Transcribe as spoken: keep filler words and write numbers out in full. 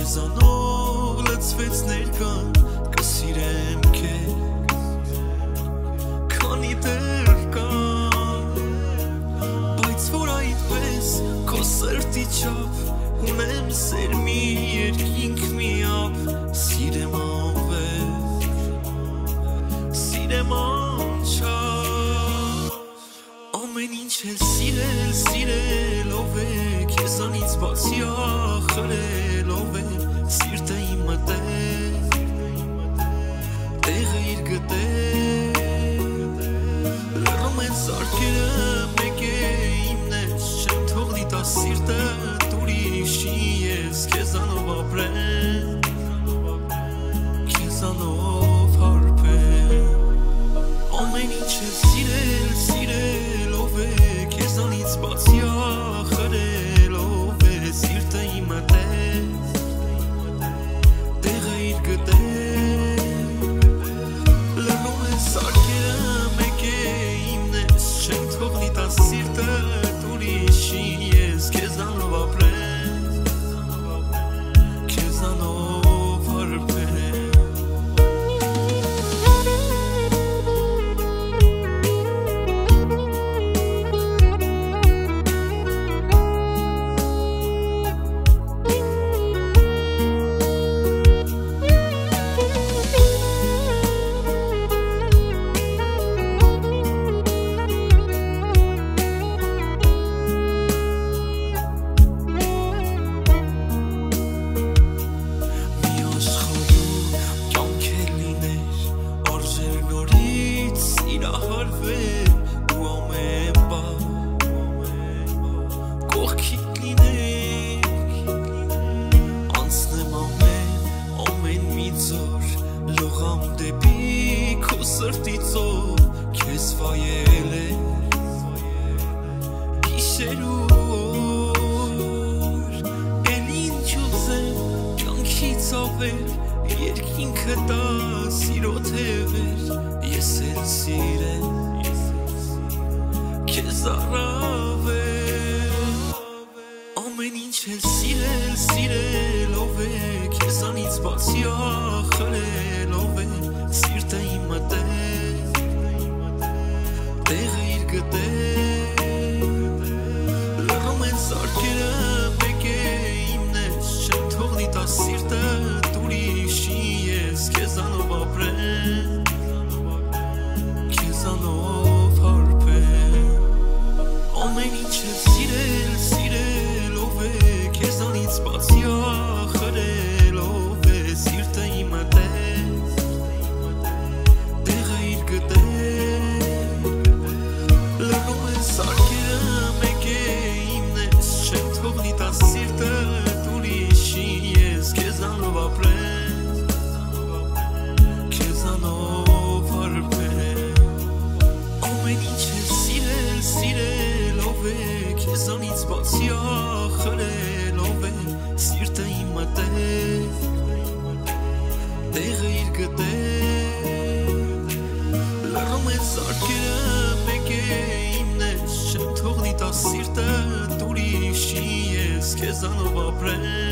Քեզանով լցվեց ներկան, կսիրեմ քեզ, քանի դեռ կան, բայց որ այդպես քո սրտի չափ ունեմ սեր մի երկինք միապ, սիրեմ անվերջ, սիրեմ անչափ, ամեն ինչ էլ սիրել, սիրելով է, քեզանից բացի ախրելով է, սիրտը իմը տեղը իր գտել, լռում են սարքերը մեկ է իմնես, չեմ թողնի տա սիրտը ուրիշի ես, քեզանով ապրեմ, քեզանով հարբեմ, ամեն ինչ է սիրել, սիրելով է, քեզանից բացի ախրելով է, սիրտը իմը տեղը իր գտել, լռում են սարքերը մեկ է իմնես, չեմ թողնի տա սիրտը ուրիշի ես, քեզանով ապրեմ, քեզանով հարբեմ։ Լողամ դեպի քո սրտիցով, քեզ վայել է գիշեր ու օր, էլ ինչ ուզեմ կյանքից ավեր, երկինքը տա սիրո թևեր, ես էլ սիրեմ քեզ առավել, ամեն ինչ էլ սիրել, սիրելով է, քեզանից բացի ախրելով է, սիրտը իմը տեղը իր գտել, լռում են սարքերը մեկ է իմնես, չեմ թողնի տա սիրտը ուրիշի ես, քեզանով ապրեմ, քեզանով հարբեմ, ամեն ինչ է սիրել, սիրելով է, քեզանից բացի ախրելով է, սիրտը իմը տեղը իր գտել, լռում են սարքերը մեկ է իմնես, չեմ թողնի տա սիրտը ուրիշի ես, քեզանով ապրեմ, քեզանով հարբեմ, ամեն ինչ է սիրել, սիրելով է, քեզանից բացի ախրելով է, սիրտը իմը տեղը իր գտել, լռում են սարքերը մեկ է իմնես, չեմ թողնի տա սիրտը ուրիշի ես, քեզանով ապրեմ,